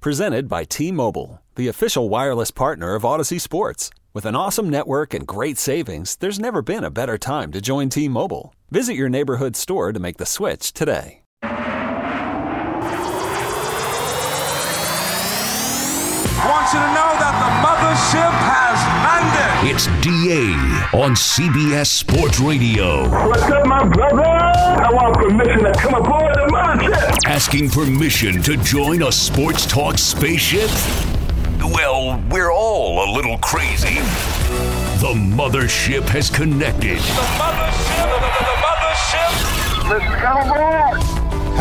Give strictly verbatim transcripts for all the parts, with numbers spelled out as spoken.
Presented by T-Mobile, the official wireless partner of Odyssey Sports. With an awesome network and great savings, there's never been a better time to join T-Mobile. Visit your neighborhood store to make the switch today. Want you to know that the mothership has landed. It's D A on C B S Sports Radio. What's up, my brother? I want permission to come aboard the mothership. Asking permission to join a sports talk spaceship? Well, we're all a little crazy. The mothership has connected. The mothership, the, the, the mothership. Let's come aboard.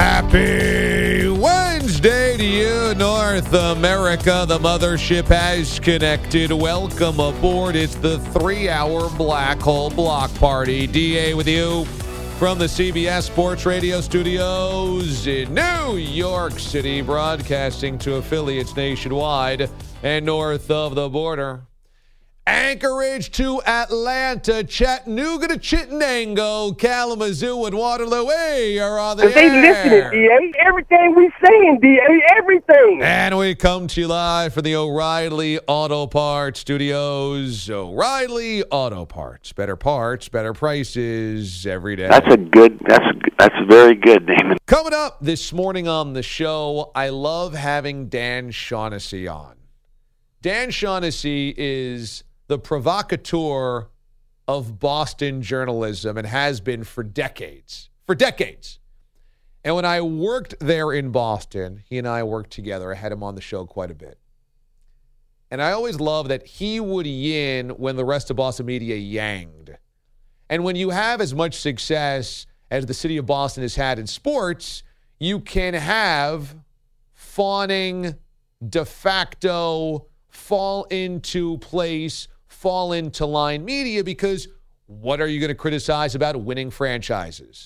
Happy Wednesday to you, North America. The mothership has connected. Welcome aboard. It's the three-hour Black Hole Block Party. D A with you from the C B S Sports Radio studios in New York City, broadcasting to affiliates nationwide and north of the border. Anchorage to Atlanta, Chattanooga to Chittenango, Kalamazoo and Waterloo. Hey, are on the air. They listening, D A. Everything we saying, D A. Everything. And we come to you live from the O'Reilly Auto Parts Studios. O'Reilly Auto Parts. Better parts, better prices every day. That's a good, that's that's very good, Damon. Coming up this morning on the show, I love having Dan Shaughnessy on. Dan Shaughnessy is the provocateur of Boston journalism and has been for decades. For decades. And when I worked there in Boston, he and I worked together. I had him on the show quite a bit. And I always loved that he would yin when the rest of Boston media yanged. And when you have as much success as the city of Boston has had in sports, you can have fawning, de facto, fall into place, fall into line media, because what are you going to criticize about winning franchises?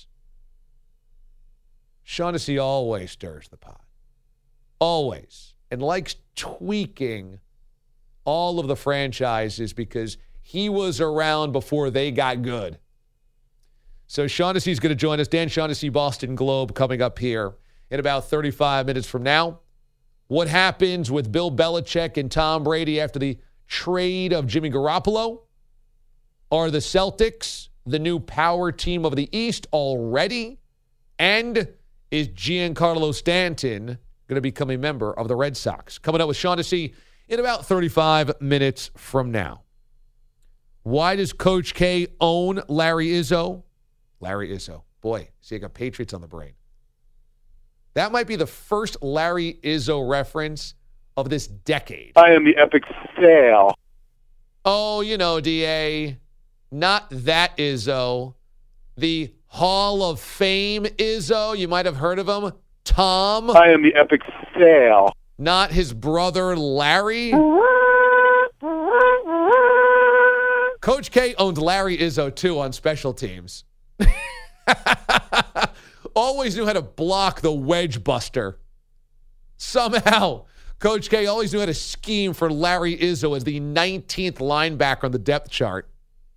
Shaughnessy always stirs the pot. Always. And likes tweaking all of the franchises because he was around before they got good. So Shaughnessy's going to join us. Dan Shaughnessy, Boston Globe, coming up here in about thirty-five minutes from now. What happens with Bill Belichick and Tom Brady after the trade of Jimmy Garoppolo? Are the Celtics the new power team of the East already? And is Giancarlo Stanton going to become a member of the Red Sox? Coming up with Shaughnessy in about thirty-five minutes from now. Why does Coach K own Larry Izzo? Larry Izzo. Boy, see, I got Patriots on the brain. That might be the first Larry Izzo reference of this decade. I am the epic fail. Oh, you know, D A, not that Izzo. The Hall of Fame Izzo. You might have heard of him. Tom. I am the epic fail. Not his brother Larry. Coach K owned Larry Izzo, too, on special teams. Always knew how to block the wedge buster. Somehow, Coach K always knew how to scheme for Larry Izzo as the nineteenth linebacker on the depth chart.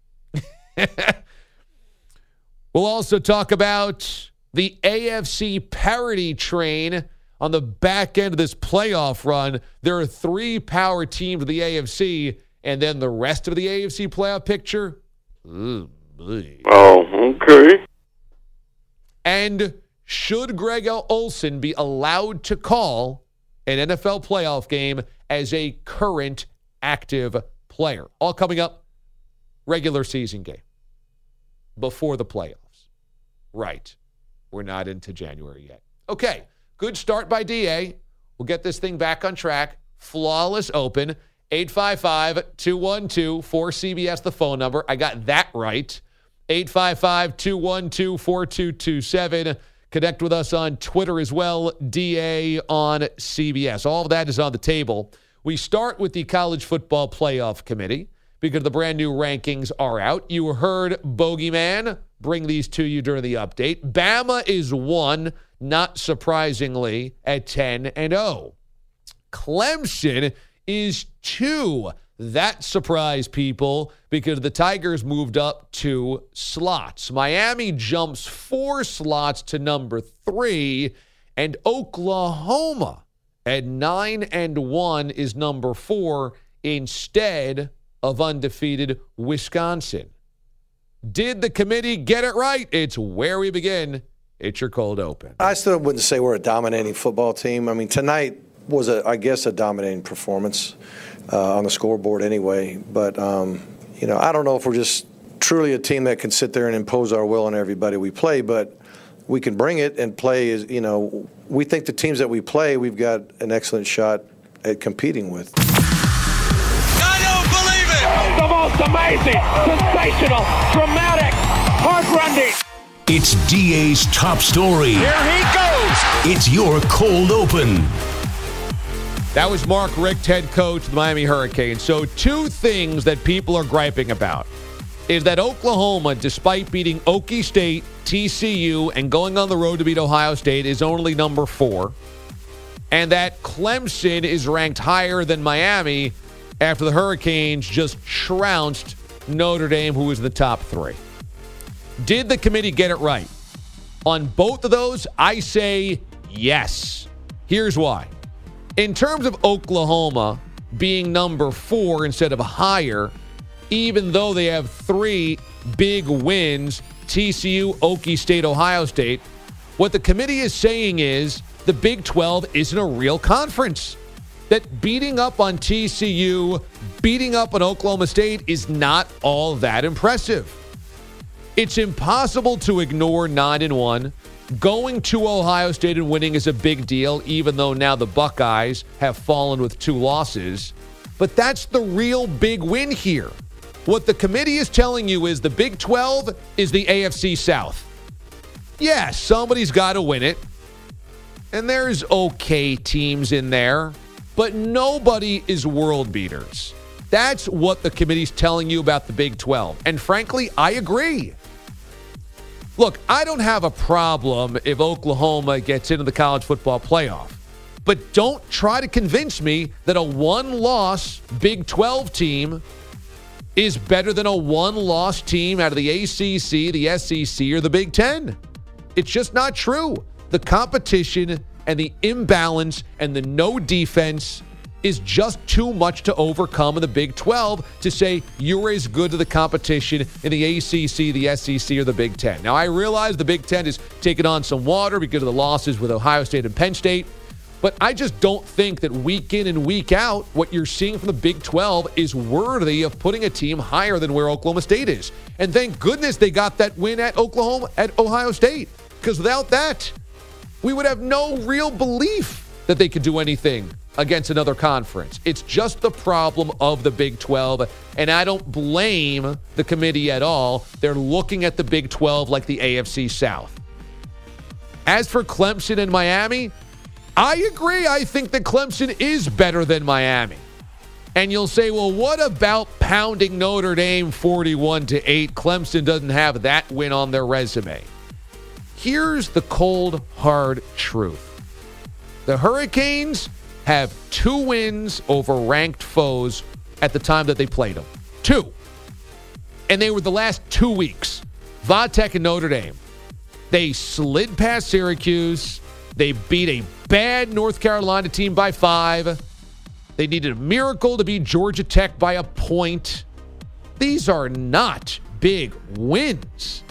We'll also talk about the A F C parity train on the back end of this playoff run. There are three power teams of the A F C, and then the rest of the A F C playoff picture. Ooh, boy. Oh, okay. And should Greg Olsen be allowed to call an N F L playoff game as a current active player? All coming up, regular season game before the playoffs. Right. We're not into January yet. Okay, good start by D A. We'll get this thing back on track. Flawless open. eight five five, two one two, four C B S, the phone number. I got that right. eight five five, two one two, four two two seven. Connect with us on Twitter as well, D A on C B S. All of that is on the table. We start with the College Football Playoff Committee because the brand new rankings are out. You heard Bogeyman bring these to you during the update. Bama is one, not surprisingly, at ten and oh. Clemson is two. That surprised people because the Tigers moved up two slots. Miami jumps four slots to number three, and Oklahoma And nine and one is number four instead of undefeated Wisconsin. Did the committee get it right? It's where we begin. It's your cold open. I still wouldn't say we're a dominating football team. I mean, tonight was, a, I guess, a dominating performance uh, on the scoreboard anyway. But, um, you know, I don't know if we're just truly a team that can sit there and impose our will on everybody we play, but we can bring it and play. Is you know, we think the teams that we play, we've got an excellent shot at competing with. I don't believe it! The most amazing, sensational, dramatic, heart-rending. It's D A's top story. Here he goes! It's your cold open. That was Mark Richt, head coach of the Miami Hurricanes. So two things that people are griping about is that Oklahoma, despite beating Okie State, T C U, and going on the road to beat Ohio State, is only number four. And that Clemson is ranked higher than Miami after the Hurricanes just trounced Notre Dame, who was in the top three. Did the committee get it right? On both of those, I say yes. Here's why. In terms of Oklahoma being number four instead of higher, even though they have three big wins, T C U, Okie State, Ohio State, what the committee is saying is the Big twelve isn't a real conference. That beating up on T C U, beating up on Oklahoma State is not all that impressive. It's impossible to ignore nine and one. Going to Ohio State and winning is a big deal, even though now the Buckeyes have fallen with two losses. But that's the real big win here. What the committee is telling you is the Big twelve is the A F C South. Yeah, somebody's got to win it. And there's okay teams in there, but nobody is world beaters. That's what the committee's telling you about the Big twelve. And frankly, I agree. Look, I don't have a problem if Oklahoma gets into the college football playoff. But don't try to convince me that a one-loss Big twelve team is better than a one-loss team out of the A C C, the S E C, or the Big Ten. It's just not true. The competition and the imbalance and the no defense is just too much to overcome in the Big twelve to say you're as good to the competition in the A C C, the S E C, or the Big Ten. Now, I realize the Big Ten is taking on some water because of the losses with Ohio State and Penn State, but I just don't think that week in and week out, what you're seeing from the Big twelve is worthy of putting a team higher than where Oklahoma State is. And thank goodness they got that win at Oklahoma, at Ohio State, because without that, we would have no real belief that they could do anything against another conference. It's just the problem of the Big twelve, and I don't blame the committee at all. They're looking at the Big twelve like the A F C South. As for Clemson and Miami, I agree. I think that Clemson is better than Miami. And you'll say, well, what about pounding Notre Dame forty-one to eight? Clemson doesn't have that win on their resume. Here's the cold, hard truth. The Hurricanes have two wins over ranked foes at the time that they played them. Two. And they were the last two weeks. Vatech and Notre Dame. They slid past Syracuse. They beat a bad North Carolina team by five. They needed a miracle to beat Georgia Tech by a point. These are not big wins.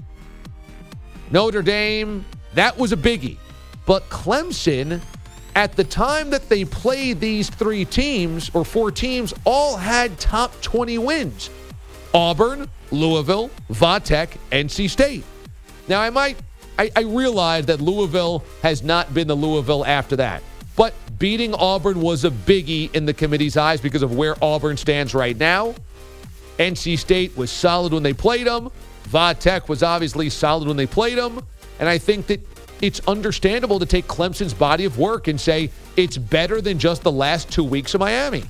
Notre Dame, that was a biggie. But Clemson, at the time that they played these three teams, or four teams, all had top twenty wins. Auburn, Louisville, Vatech, N C State. Now, I might, I, I realize that Louisville has not been the Louisville after that. But beating Auburn was a biggie in the committee's eyes because of where Auburn stands right now. N C State was solid when they played them. Vatech was obviously solid when they played them. And I think that it's understandable to take Clemson's body of work and say it's better than just the last two weeks of Miami.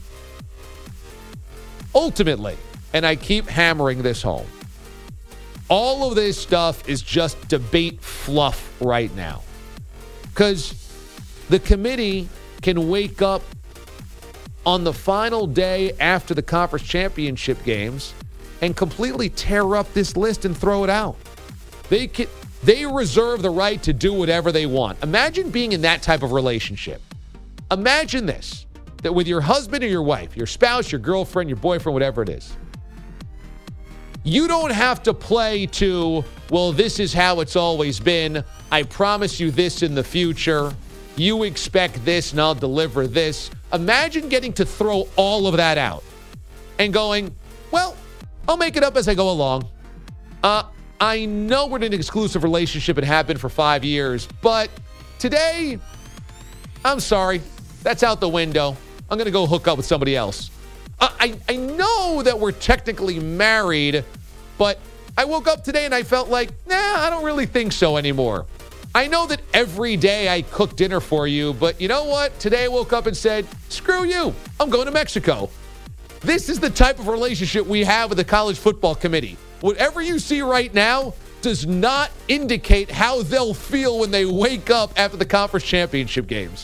Ultimately, and I keep hammering this home, all of this stuff is just debate fluff right now. Because the committee can wake up on the final day after the conference championship games and completely tear up this list and throw it out. They can, they reserve the right to do whatever they want. Imagine being in that type of relationship. Imagine this, that with your husband or your wife, your spouse, your girlfriend, your boyfriend, whatever it is, you don't have to play to, well, this is how it's always been. I promise you this in the future. You expect this and I'll deliver this. Imagine getting to throw all of that out and going, well, I'll make it up as I go along. Uh, I know we're in an exclusive relationship and have been for five years, but today, I'm sorry, that's out the window. I'm going to go hook up with somebody else. Uh, I, I know that we're technically married, but I woke up today and I felt like, nah, I don't really think so anymore. I know that every day I cook dinner for you, but you know what? Today I woke up and said, screw you. I'm going to Mexico. This is the type of relationship we have with the college football committee. Whatever you see right now does not indicate how they'll feel when they wake up after the conference championship games.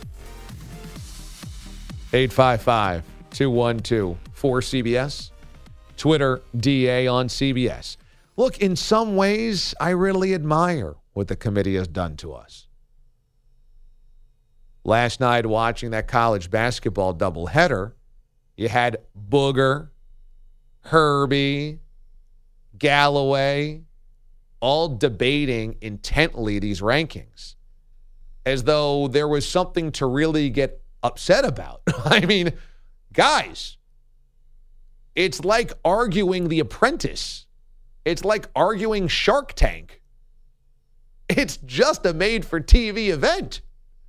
eight five five, two one two, four C B S. Twitter, D A on C B S. Look, in some ways, I really admire what the committee has done to us. Last night, watching that college basketball doubleheader, you had Booger, Herbie, Galloway, all debating intently these rankings as though there was something to really get upset about. I mean, guys, it's like arguing The Apprentice. It's like arguing Shark Tank. It's just a made-for-T V event.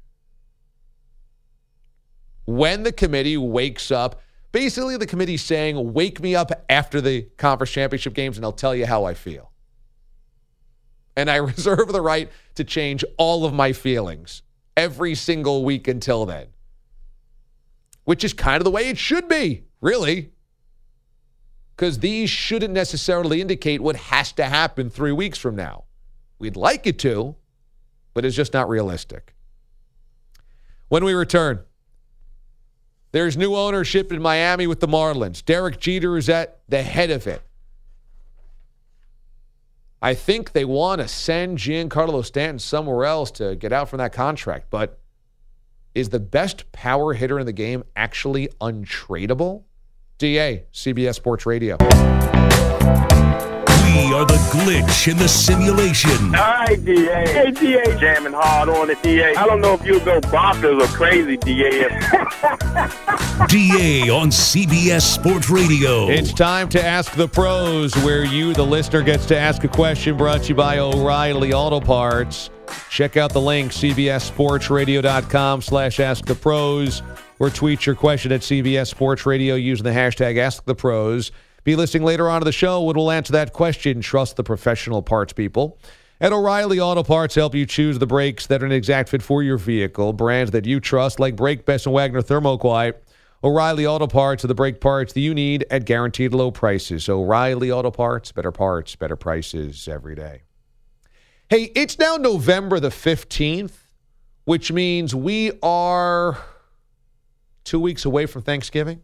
When the committee wakes up, basically the committee's saying, wake me up after the conference championship games and I'll tell you how I feel. And I reserve the right to change all of my feelings every single week until then. Which is kind of the way it should be, really. Because these shouldn't necessarily indicate what has to happen three weeks from now. We'd like it to, but it's just not realistic. When we return, there's new ownership in Miami with the Marlins. Derek Jeter is at the head of it. I think they want to send Giancarlo Stanton somewhere else to get out from that contract, but is the best power hitter in the game actually untradeable? D A, C B S Sports Radio. We are the glitch in the simulation. All right, D A. Hey, D A. Jamming hard on it, D A. I don't know if you'll go bonkers or crazy, D A. D A on C B S Sports Radio. It's time to Ask the Pros, where you, the listener, gets to ask a question brought to you by O'Reilly Auto Parts. Check out the link, cbssportsradio.com slash ask the pros, or tweet your question at C B S Sports Radio using the hashtag Ask the Pros. Be listening later on to the show when we'll answer that question. Trust the professional parts people. At O'Reilly Auto Parts, help you choose the brakes that are an exact fit for your vehicle. Brands that you trust, like Brake Best and Wagner Thermoquiet. O'Reilly Auto Parts are the brake parts that you need at guaranteed low prices. O'Reilly Auto Parts, better parts, better prices every day. Hey, it's now November the fifteenth, which means we are two weeks away from Thanksgiving.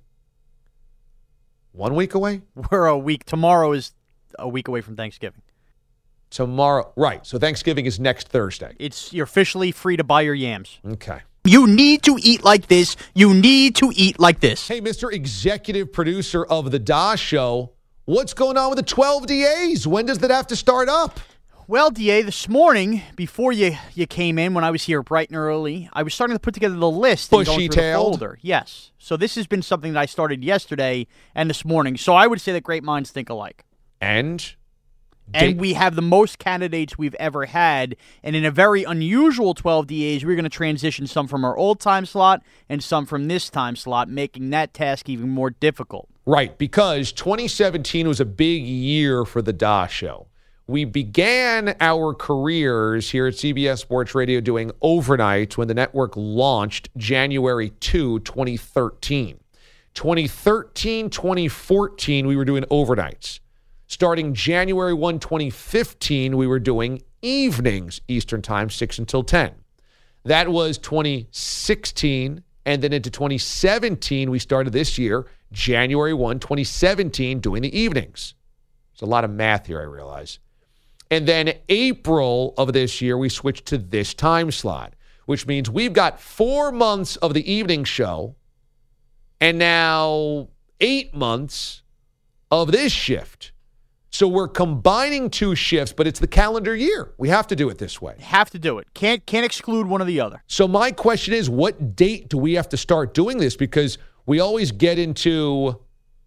One week away? We're a week. Tomorrow is a week away from Thanksgiving. Tomorrow, right. So Thanksgiving is next Thursday. It's you're officially free to buy your yams. Okay. You need to eat like this. You need to eat like this. Hey, Mister Executive Producer of The Doss Show, what's going on with the twelve D As? When does that have to start up? Well, D A, this morning, before you, you came in, when I was here bright and early, I was starting to put together the list. and going through the folder. Yes. So this has been something that I started yesterday and this morning. So I would say that great minds think alike. And? And we have the most candidates we've ever had. And in a very unusual twelve D As, we're going to transition some from our old time slot and some from this time slot, making that task even more difficult. Right, because twenty seventeen was a big year for The Doss Show. We began our careers here at C B S Sports Radio doing overnights when the network launched January second, twenty thirteen. twenty thirteen, twenty fourteen, we were doing overnights. Starting January first, twenty fifteen, we were doing evenings, Eastern Time, six until ten. That was twenty sixteen, and then into twenty seventeen, we started this year, January first, twenty seventeen, doing the evenings. There's a lot of math here, I realize. And then April of this year, we switched to this time slot, which means we've got four months of the evening show and now eight months of this shift. So we're combining two shifts, but it's the calendar year. We have to do it this way. Have to do it. Can't can't exclude one or the other. So my question is, what date do we have to start doing this? Because we always get into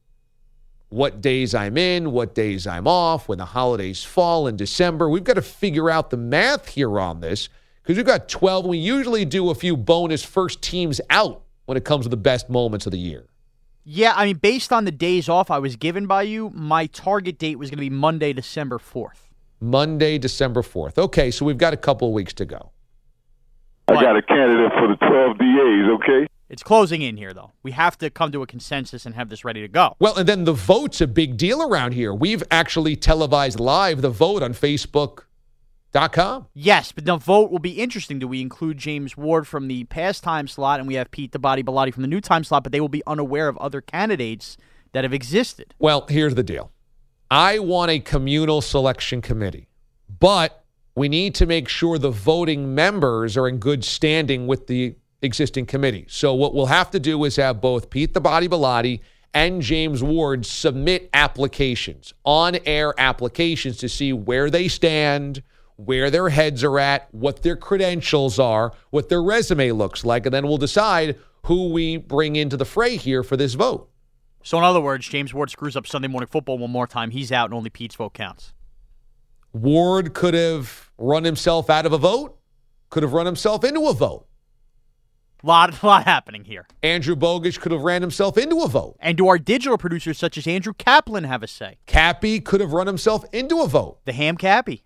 what days I'm in, what days I'm off, when the holidays fall in December. We've got to figure out the math here on this because we've got twelve. We usually do a few bonus first teams out when it comes to the best moments of the year. Yeah, I mean, based on the days off I was given by you, my target date was going to be Monday, December fourth. Monday, December fourth. Okay, so we've got a couple of weeks to go. I got a candidate for the twelve D As, okay? It's closing in here, though. We have to come to a consensus and have this ready to go. Well, and then the vote's a big deal around here. We've actually televised live the vote on Facebook dot com. Yes, but the vote will be interesting. Do we include James Ward from the past time slot, and we have Pete the Body Bilotti from the new time slot, but they will be unaware of other candidates that have existed? Well, here's the deal. I want a communal selection committee, but we need to make sure the voting members are in good standing with the existing committee. So what we'll have to do is have both Pete the Body Bilotti and James Ward submit applications, on-air applications to see where they stand, where their heads are at, what their credentials are, what their resume looks like, and then we'll decide who we bring into the fray here for this vote. So in other words, James Ward screws up Sunday Morning Football one more time. He's out and only Pete's vote counts. Ward could have run himself out of a vote, could have run himself into a vote. Lot, lot happening here. Andrew Bogish could have ran himself into a vote. And do our digital producers such as Andrew Kaplan have a say? Cappy could have run himself into a vote. The ham Cappy.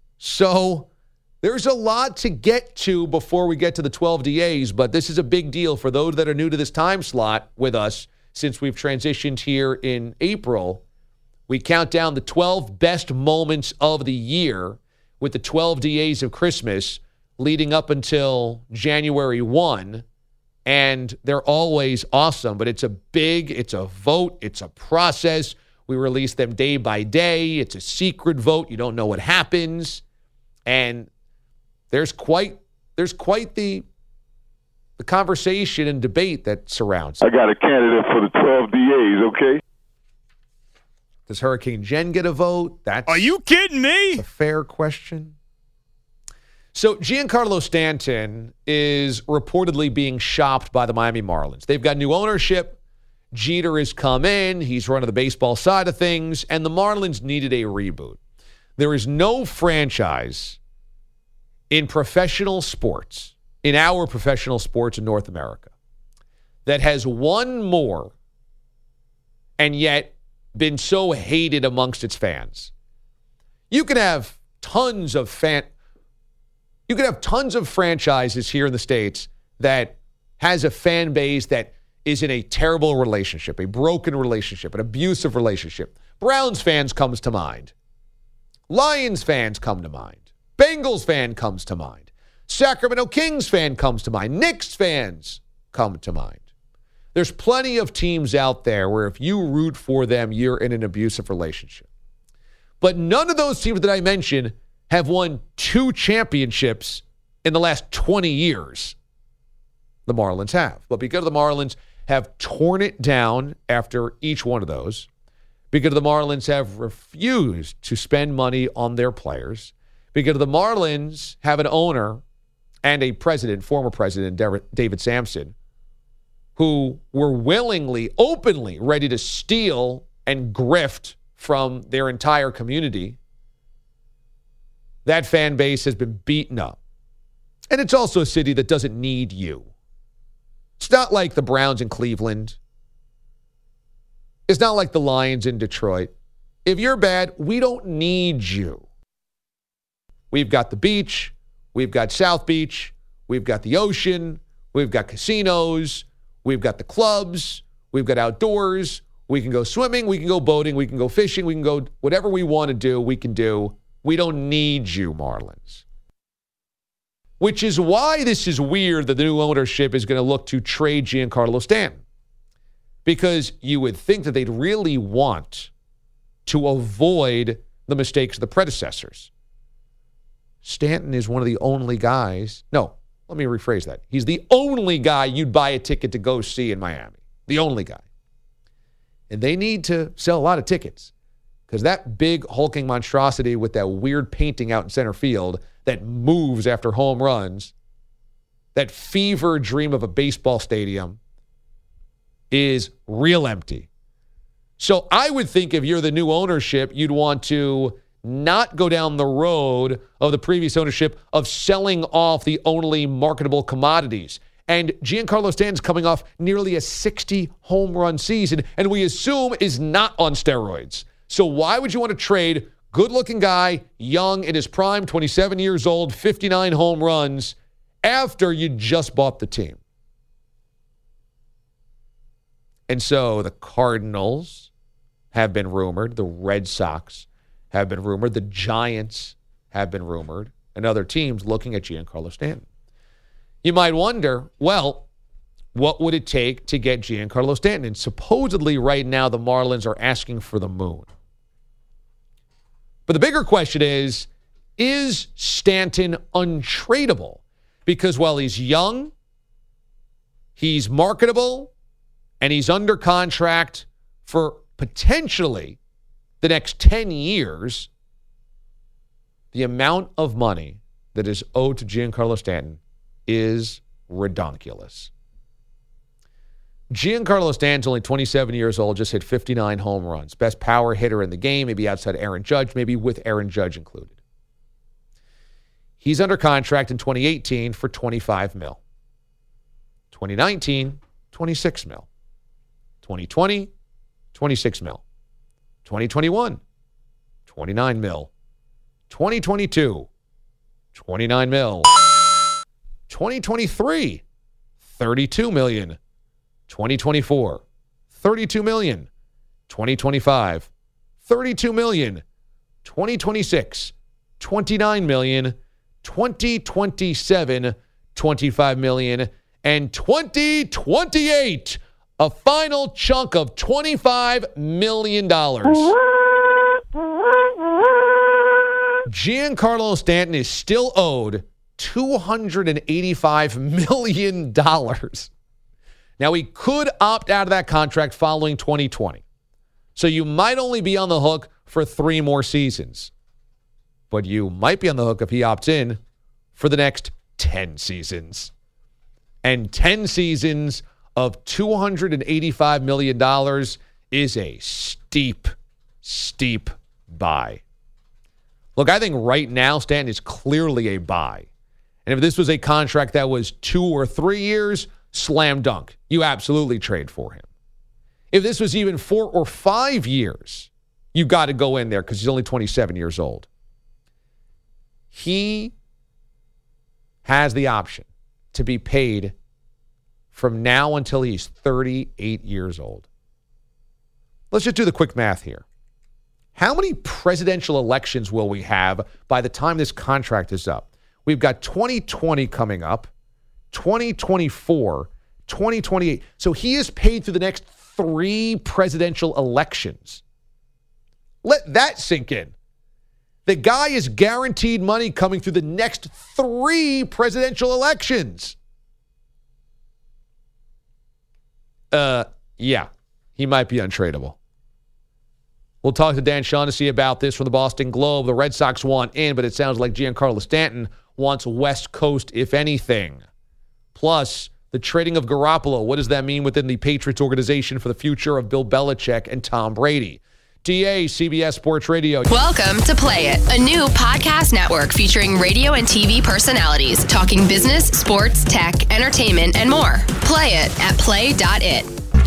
So there's a lot to get to before we get to the twelve D As, but this is a big deal for those that are new to this time slot with us since we've transitioned here in April. We count down the twelve best moments of the year with the twelve D As of Christmas leading up until January first, and they're always awesome, but it's a big, it's a vote, it's a process. We release them day by day. It's a secret vote. You don't know what happens, and there's quite there's quite the the conversation and debate that surrounds it. I got a candidate for the twelve D As, okay? Does Hurricane Jen get a vote? That's Are you kidding me? A fair question. So Giancarlo Stanton is reportedly being shopped by the Miami Marlins. They've got new ownership. Jeter has come in. He's running the baseball side of things, and the Marlins needed a reboot. There is no franchise in professional sports, in our professional sports in North America, that has won more and yet been so hated amongst its fans. You can have tons of fan... You could have tons of franchises here in the States that has a fan base that is in a terrible relationship, a broken relationship, an abusive relationship. Browns fans comes to mind. Lions fans come to mind. Bengals fan comes to mind. Sacramento Kings fan comes to mind. Knicks fans come to mind. There's plenty of teams out there where if you root for them, you're in an abusive relationship. But none of those teams that I mentioned have won two championships in the last twenty years. The Marlins have. But because the Marlins have torn it down after each one of those, because the Marlins have refused to spend money on their players, because the Marlins have an owner and a president, former president, David Sampson, who were willingly, openly ready to steal and grift from their entire community, that fan base has been beaten up. And it's also a city that doesn't need you. It's not like the Browns in Cleveland. It's not like the Lions in Detroit. If you're bad, we don't need you. We've got the beach. We've got South Beach. We've got the ocean. We've got casinos. We've got the clubs. We've got outdoors. We can go swimming. We can go boating. We can go fishing. We can go whatever we want to do, we can do. We don't need you, Marlins. Which is why this is weird that the new ownership is going to look to trade Giancarlo Stanton. Because you would think that they'd really want to avoid the mistakes of the predecessors. Stanton is one of the only guys. No, Let me rephrase that. He's the only guy you'd buy a ticket to go see in Miami. The only guy. And they need to sell a lot of tickets because that big hulking monstrosity with that weird painting out in center field that moves after home runs, that fever dream of a baseball stadium, is real empty. So I would think if you're the new ownership, you'd want to not go down the road of the previous ownership of selling off the only marketable commodities. And Giancarlo Stanton's coming off nearly a sixty home run season, and we assume is not on steroids. So why would you want to trade good-looking guy, young in his prime, twenty-seven years old, fifty-nine home runs, after you just bought the team? And so the Cardinals have been rumored. The Red Sox have been rumored. The Giants have been rumored. And other teams looking at Giancarlo Stanton. You might wonder, well, what would it take to get Giancarlo Stanton? And supposedly right now the Marlins are asking for the moon. But the bigger question is, is Stanton untradeable? Because while he's young, he's marketable, and he's under contract for potentially the next ten years, the amount of money that is owed to Giancarlo Stanton is redonkulous. Giancarlo Stanton's only twenty-seven years old, just hit fifty-nine home runs. Best power hitter in the game, maybe outside Aaron Judge, maybe with Aaron Judge included. He's under contract in twenty eighteen for twenty-five mil. twenty nineteen, twenty-six mil. twenty twenty, twenty-six mil. twenty twenty-one, twenty-nine mil. twenty twenty-two, twenty-nine mil. twenty twenty-three, thirty-two million. twenty twenty-four, thirty-two million. twenty twenty-five, thirty-two million. twenty twenty-six, twenty-nine million. twenty twenty-seven, twenty-five million. And twenty twenty-eight, a final chunk of twenty-five million dollars. Giancarlo Stanton is still owed two hundred eighty-five million dollars. Now, he could opt out of that contract following twenty twenty. So you might only be on the hook for three more seasons. But you might be on the hook if he opts in for the next ten seasons. And ten seasons of two hundred eighty-five million dollars is a steep, steep buy. Look, I think right now Stanton is clearly a buy. And if this was a contract that was two or three years, slam dunk. You absolutely trade for him. If this was even four or five years, you got to go in there because he's only twenty-seven years old. He has the option to be paid from now until he's thirty-eight years old. Let's just do the quick math here. How many presidential elections will we have by the time this contract is up? We've got twenty twenty coming up, twenty twenty-four, twenty twenty-eight. So he is paid through the next three presidential elections. Let that sink in. The guy is guaranteed money coming through the next three presidential elections. Uh, yeah, he might be untradeable. We'll talk to Dan Shaughnessy about this from the Boston Globe. The Red Sox want in, but it sounds like Giancarlo Stanton wants West Coast, if anything. Plus, the trading of Garoppolo. What does that mean within the Patriots organization for the future of Bill Belichick and Tom Brady? D A, C B S Sports Radio. Welcome to Play It, a new podcast network featuring radio and T V personalities talking business, sports, tech, entertainment, and more. Play it at play dot it.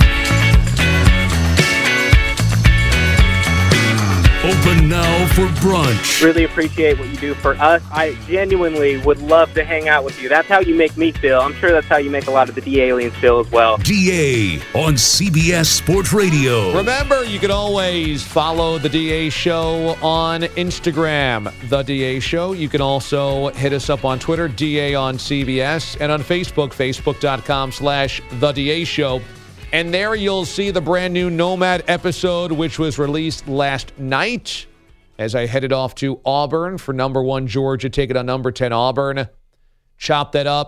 Open now for brunch. Really appreciate what you do for us. I genuinely would love to hang out with you. That's how you make me feel. I'm sure that's how you make a lot of the D-aliens feel as well. D A on C B S Sports Radio. Remember, you can always follow The D A Show on Instagram, The D A Show. You can also hit us up on Twitter, D A on C B S, and on Facebook, facebook.com slash The D A Show. And there you'll see the brand new Nomad episode, which was released last night as I headed off to Auburn for number one Georgia, take it on number ten Auburn. Chop that up,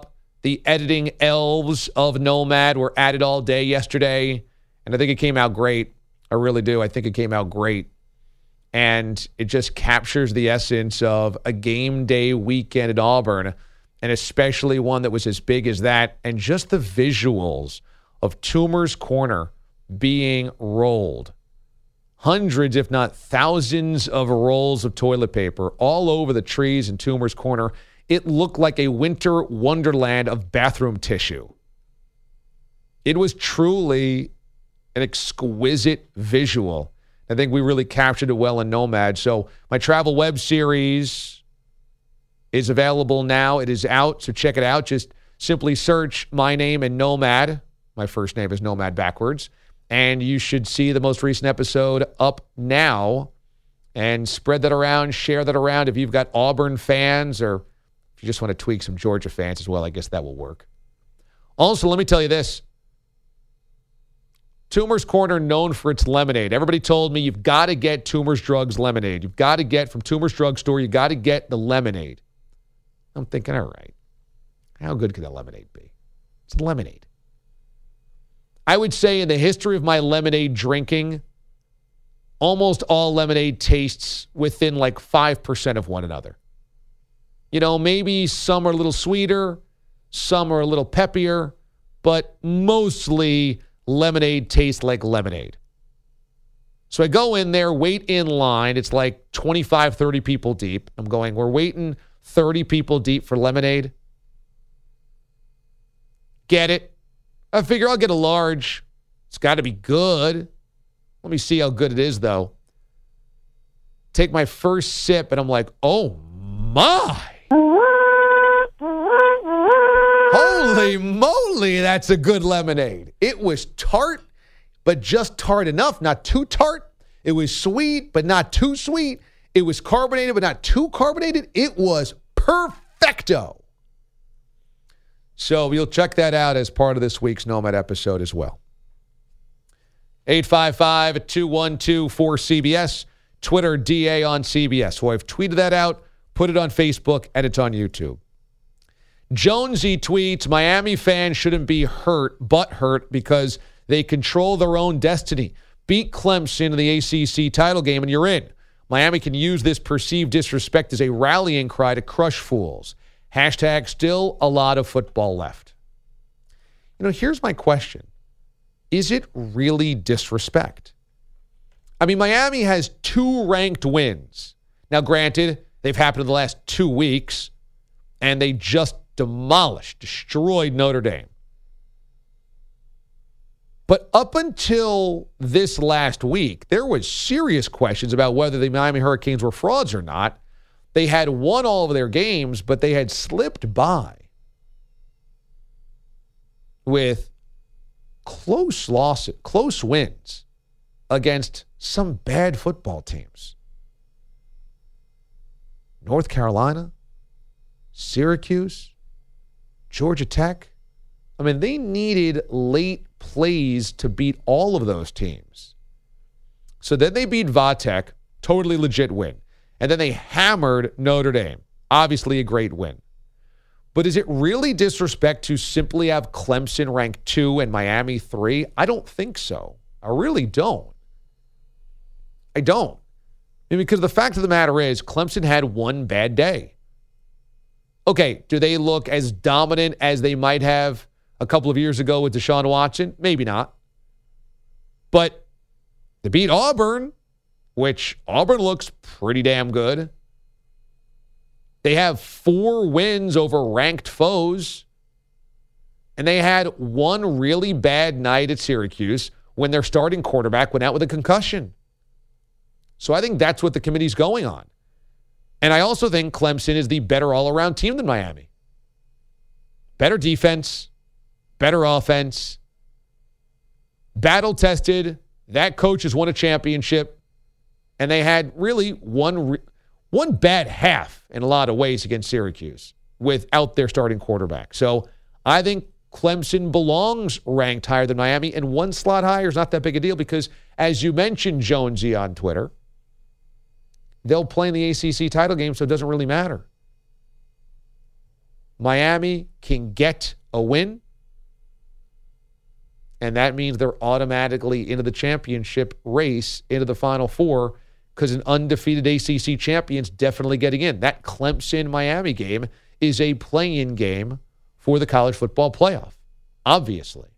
The editing elves of Nomad were at it all day yesterday, and I think it came out great. I really do. I think it came out great. And it just captures the essence of a game day weekend at Auburn, and especially one that was as big as that, and just the visuals of Toomer's Corner being rolled. Hundreds, if not thousands, of rolls of toilet paper all over the trees in Toomer's Corner. It looked like a winter wonderland of bathroom tissue. It was truly an exquisite visual. I think we really captured it well in Nomad. So my travel web series is available now. It is out, so check it out. Just simply search my name and Nomad. My first name is Nomad backwards. And you should see the most recent episode up now. And spread that around, share that around. If you've got Auburn fans, or if you just want to tweak some Georgia fans as well, I guess that will work. Also, let me tell you this. Toomer's Corner, known for its lemonade. Everybody told me you've got to get Toomer's Drugs lemonade. You've got to get from Toomer's Drug Store, you got to get the lemonade. I'm thinking, all right, how good could that lemonade be? It's lemonade. I would say in the history of my lemonade drinking, almost all lemonade tastes within like five percent of one another. You know, maybe some are a little sweeter, some are a little peppier, but mostly lemonade tastes like lemonade. So I go in there, wait in line. It's like twenty-five, thirty people deep. I'm going, we're waiting thirty people deep for lemonade. Get it? I figure I'll get a large. It's got to be good. Let me see how good it is, though. Take my first sip, and I'm like, oh, my. Holy moly, that's a good lemonade. It was tart, but just tart enough, not too tart. It was sweet, but not too sweet. It was carbonated, but not too carbonated. It was perfecto. So you'll check that out as part of this week's Nomad episode as well. eight five five, two one two, four C B S, Twitter, D A on C B S. So I've tweeted that out, put it on Facebook, and it's on YouTube. Jonesy tweets, Miami fans shouldn't be hurt, but hurt because they control their own destiny. Beat Clemson in the A C C title game and you're in. Miami can use this perceived disrespect as a rallying cry to crush fools. Hashtag still a lot of football left. You know, here's my question. Is it really disrespect? I mean, Miami has two ranked wins. Now, granted, they've happened in the last two weeks, and they just demolished, destroyed Notre Dame. But up until this last week, there was serious questions about whether the Miami Hurricanes were frauds or not. They had won all of their games, but they had slipped by with close losses, close wins against some bad football teams. North Carolina, Syracuse, Georgia Tech. I mean, they needed late plays to beat all of those teams. So then they beat Vatech, totally legit win. And then they hammered Notre Dame. Obviously a great win. But is it really disrespect to simply have Clemson ranked two and Miami three? I don't think so. I really don't. I don't. I mean, because the fact of the matter is, Clemson had one bad day. Okay, do they look as dominant as they might have a couple of years ago with Deshaun Watson? Maybe not. But they beat Auburn, which Auburn looks pretty damn good. They have four wins over ranked foes. And they had one really bad night at Syracuse when their starting quarterback went out with a concussion. So I think that's what the committee's going on. And I also think Clemson is the better all-around team than Miami. Better defense, better offense, battle-tested. That coach has won a championship. And they had really one re- one bad half in a lot of ways against Syracuse without their starting quarterback. So I think Clemson belongs ranked higher than Miami, and one slot higher is not that big a deal because, as you mentioned, Jonesy on Twitter, they'll play in the A C C title game, so it doesn't really matter. Miami can get a win, and that means they're automatically into the championship race, into the Final Four, because an undefeated A C C champion's definitely getting in. That Clemson-Miami game is a play-in game for the college football playoff, obviously.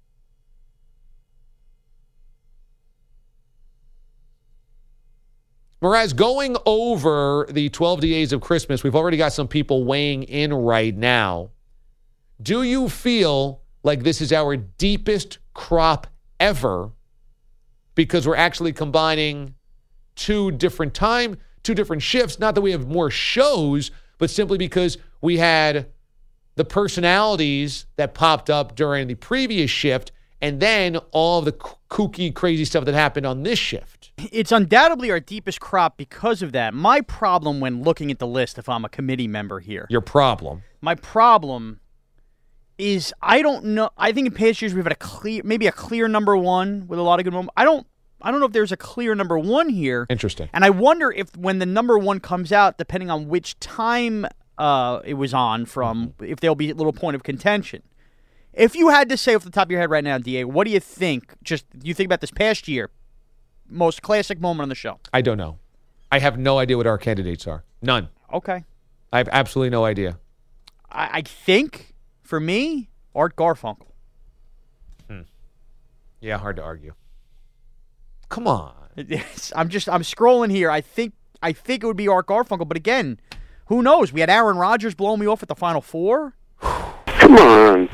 Whereas going over the twelve days of Christmas, we've already got some people weighing in right now. Do you feel like this is our deepest crop ever because we're actually combining two different time, two different shifts? Not that we have more shows, but simply because we had the personalities that popped up during the previous shift and then all of the kooky, crazy stuff that happened on this shift. It's undoubtedly our deepest crop because of that. My problem when looking at the list, if I'm a committee member here. Your problem? My problem is I don't know. I think in past years we've had a clear, maybe a clear number one with a lot of good moments. I don't, I don't know if there's a clear number one here. Interesting. And I wonder if when the number one comes out, depending on which time uh, it was on from, mm-hmm. if there'll be a little point of contention. If you had to say off the top of your head right now, D A, what do you think? Just you think about this past year, most classic moment on the show. I don't know. I have no idea what our candidates are. None. Okay. I have absolutely no idea. I, I think, for me, Art Garfunkel. Hmm. Yeah, hard to argue. Come on. I'm just I'm scrolling here. I think I think it would be Art Garfunkel, but again, who knows? We had Aaron Rodgers blow me off at the Final Four. Come on.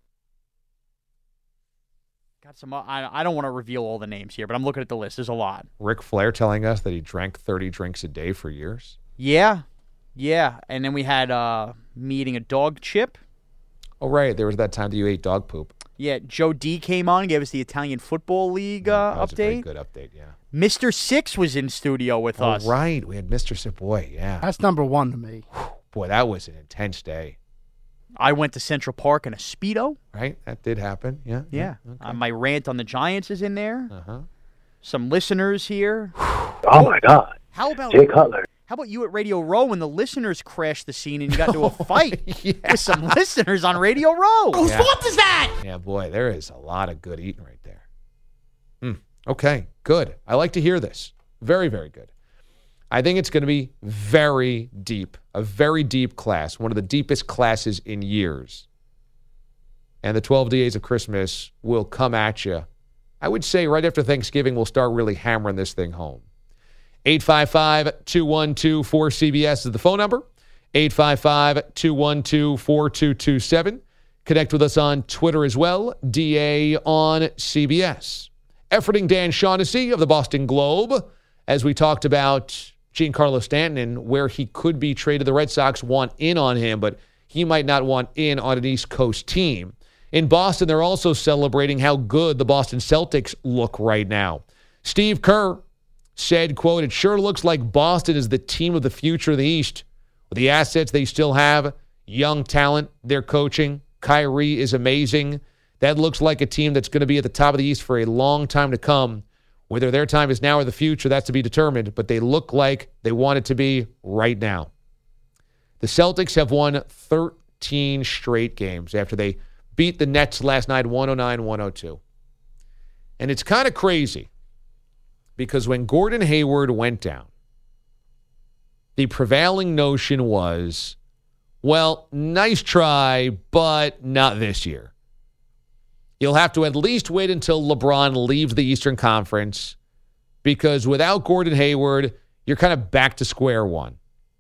Got some. I I don't want to reveal all the names here, but I'm looking at the list. There's a lot. Ric Flair telling us that he drank thirty drinks a day for years. Yeah, yeah. And then we had uh, me eating a dog chip. Oh right, there was that time that you ate dog poop. Yeah, Joe D came on and gave us the Italian Football League uh, that was update. A very good update, yeah. Mister Six was in studio with oh, us. Right, we had Mister Six. Boy, yeah. That's number one to me. Boy, that was an intense day. I went to Central Park in a Speedo. Right, that did happen. Yeah, yeah. yeah. Okay. Uh, my rant on the Giants is in there. Uh-huh. Some listeners here. Oh my God. How about Jay Cutler? How about you at Radio Row when the listeners crashed the scene and you got into a fight yeah. with some listeners on Radio Row? Whose yeah. fault is that? Yeah, boy, there is a lot of good eating right there. Mm. Okay, good. I like to hear this. Very, very good. I think it's going to be very deep, a very deep class, one of the deepest classes in years. And the twelve days of Christmas will come at you. I would say right after Thanksgiving, we'll start really hammering this thing home. eight five five, two one two, four C B S is the phone number. eight five five, two one two, four two two seven. Connect with us on Twitter as well. D A on C B S. Efforting Dan Shaughnessy of the Boston Globe, as we talked about Giancarlo Stanton and where he could be traded. The Red Sox want in on him, but he might not want in on an East Coast team. In Boston, they're also celebrating how good the Boston Celtics look right now. Steve Kerr said, quote, "It sure looks like Boston is the team of the future of the East. With the assets they still have, young talent, their coaching, Kyrie is amazing. That looks like a team that's going to be at the top of the East for a long time to come. Whether their time is now or the future, that's to be determined, but they look like they want it to be right now." The Celtics have won thirteen straight games after they beat the Nets last night one oh nine one oh two. And it's kind of crazy because when Gordon Hayward went down, the prevailing notion was, well, nice try, but not this year. You'll have to at least wait until LeBron leaves the Eastern Conference because without Gordon Hayward, you're kind of back to square one.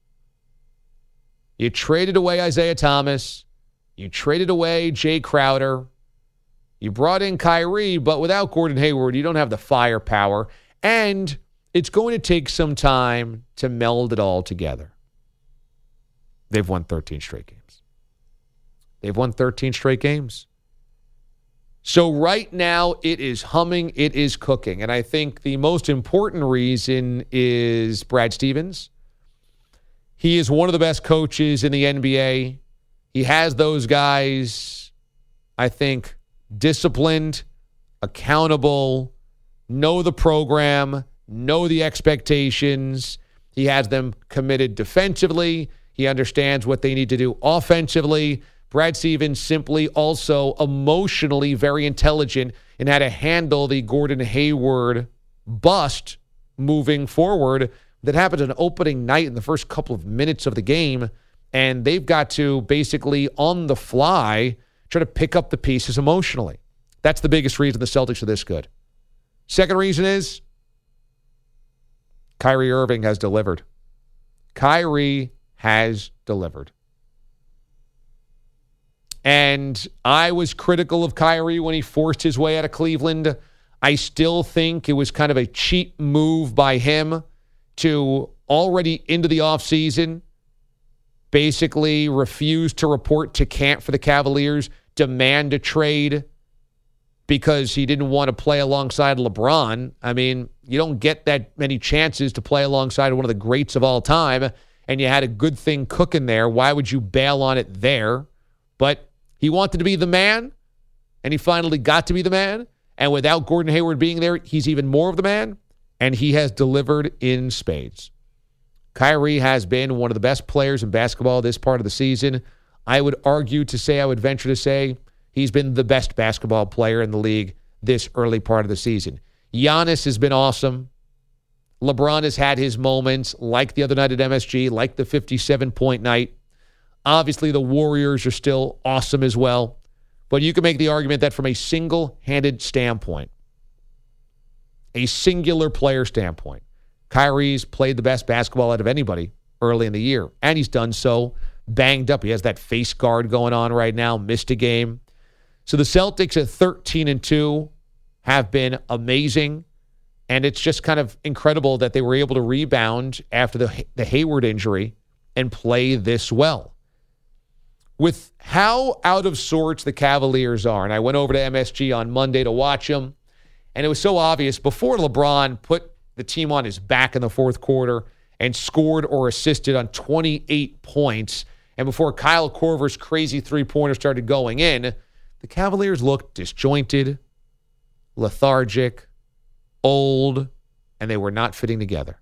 You traded away Isaiah Thomas. You traded away Jay Crowder. You brought in Kyrie, but without Gordon Hayward, you don't have the firepower. And it's going to take some time to meld it all together. They've won thirteen straight games. They've won thirteen straight games. So right now, it is humming, it is cooking. And I think the most important reason is Brad Stevens. He is one of the best coaches in the N B A. He has those guys, I think, disciplined, accountable, know the program, know the expectations. He has them committed defensively. He understands what they need to do offensively. Brad Stevens simply also emotionally very intelligent in how to handle the Gordon Hayward bust moving forward. That happened on opening night in the first couple of minutes of the game, and they've got to basically on the fly try to pick up the pieces emotionally. That's the biggest reason the Celtics are this good. Second reason is Kyrie Irving has delivered. Kyrie has delivered. And I was critical of Kyrie when he forced his way out of Cleveland. I still think it was kind of a cheap move by him to already into the offseason basically refuse to report to camp for the Cavaliers, demand a trade because he didn't want to play alongside LeBron. I mean, you don't get that many chances to play alongside one of the greats of all time, and you had a good thing cooking there. Why would you bail on it there? But he wanted to be the man, and he finally got to be the man. And without Gordon Hayward being there, he's even more of the man, and he has delivered in spades. Kyrie has been one of the best players in basketball this part of the season. I would argue to say, I would venture to say, he's been the best basketball player in the league this early part of the season. Giannis has been awesome. LeBron has had his moments, like the other night at M S G, like the fifty-seven point night. Obviously, the Warriors are still awesome as well. But you can make the argument that from a single-handed standpoint, a singular player standpoint, Kyrie's played the best basketball out of anybody early in the year. And he's done so banged up. He has that face guard going on right now, missed a game. So the Celtics at thirteen and two have been amazing. And it's just kind of incredible that they were able to rebound after the, the Hayward injury and play this well. With how out of sorts the Cavaliers are, and I went over to M S G on Monday to watch them, and it was so obvious before LeBron put the team on his back in the fourth quarter and scored or assisted on twenty-eight points, and before Kyle Korver's crazy three-pointer started going in, the Cavaliers looked disjointed, lethargic, old, and they were not fitting together.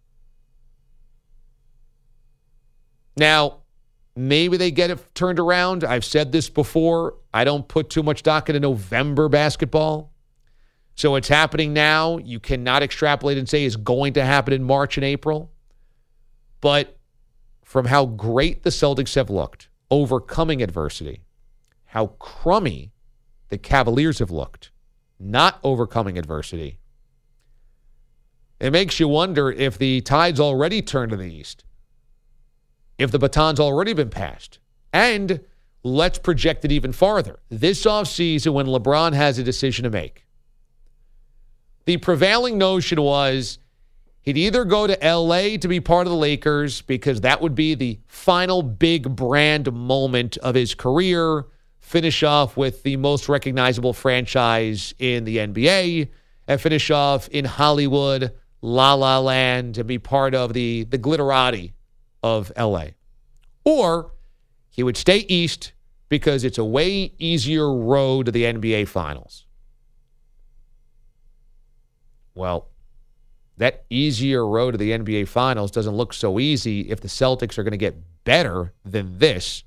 Now, maybe they get it turned around. I've said this before. I don't put too much stock into November basketball. So it's happening now. You cannot extrapolate and say it's going to happen in March and April. But from how great the Celtics have looked, overcoming adversity, how crummy the Cavaliers have looked, not overcoming adversity, it makes you wonder if the tide's already turned to the East, if the baton's already been passed. And let's project it even farther. This offseason, when LeBron has a decision to make, the prevailing notion was he'd either go to L A to be part of the Lakers because that would be the final big brand moment of his career, finish off with the most recognizable franchise in the N B A, and finish off in Hollywood, La La Land, and be part of the, the glitterati of L A. Or he would stay East because it's a way easier road to the N B A Finals. Well, that easier road to the N B A Finals doesn't look so easy if the Celtics are going to get better than this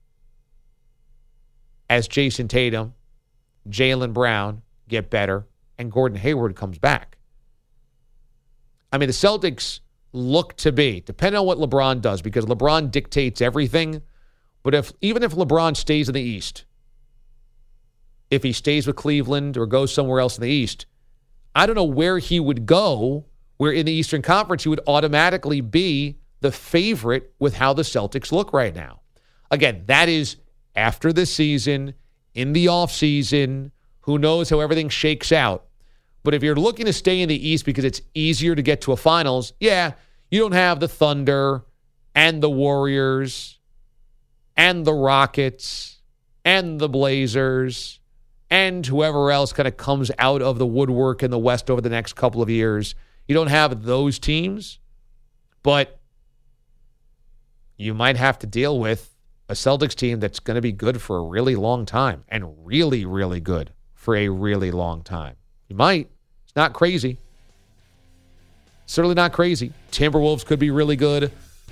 as Jason Tatum, Jaylen Brown get better, and Gordon Hayward comes back. I mean, the Celtics look to be, depending on what LeBron does, because LeBron dictates everything, but if even if LeBron stays in the East, if he stays with Cleveland or goes somewhere else in the East, I don't know where he would go, where in the Eastern Conference he would automatically be the favorite with how the Celtics look right now. Again, that is after the season, in the offseason, who knows how everything shakes out. But if you're looking to stay in the East because it's easier to get to a finals, yeah, you don't have the Thunder and the Warriors and the Rockets and the Blazers and whoever else kind of comes out of the woodwork in the West over the next couple of years. You don't have those teams, but you might have to deal with a Celtics team that's going to be good for a really long time, and really, really good for a really long time. You might. It's not crazy. Certainly not crazy. Timberwolves could be really good.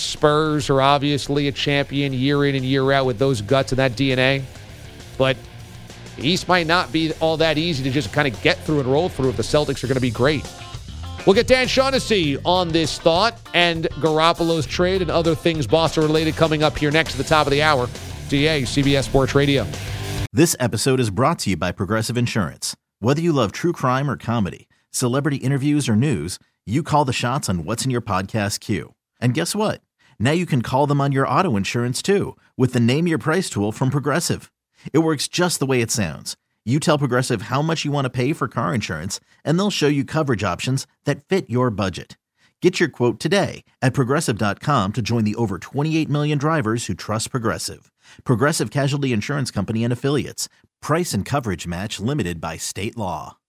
Spurs are obviously a champion year in and year out with those guts and that D N A. But the East might not be all that easy to just kind of get through and roll through if the Celtics are going to be great. We'll get Dan Shaughnessy on this thought and Garoppolo's trade and other things Boston-related coming up here next at the top of the hour. D A, C B S Sports Radio. This episode is brought to you by Progressive Insurance. Whether you love true crime or comedy, celebrity interviews or news, you call the shots on what's in your podcast queue. And guess what? Now you can call them on your auto insurance too with the Name Your Price tool from Progressive. It works just the way it sounds. You tell Progressive how much you want to pay for car insurance, and they'll show you coverage options that fit your budget. Get your quote today at Progressive dot com to join the over twenty-eight million drivers who trust Progressive. Progressive Casualty Insurance Company and Affiliates. Price and coverage match limited by state law.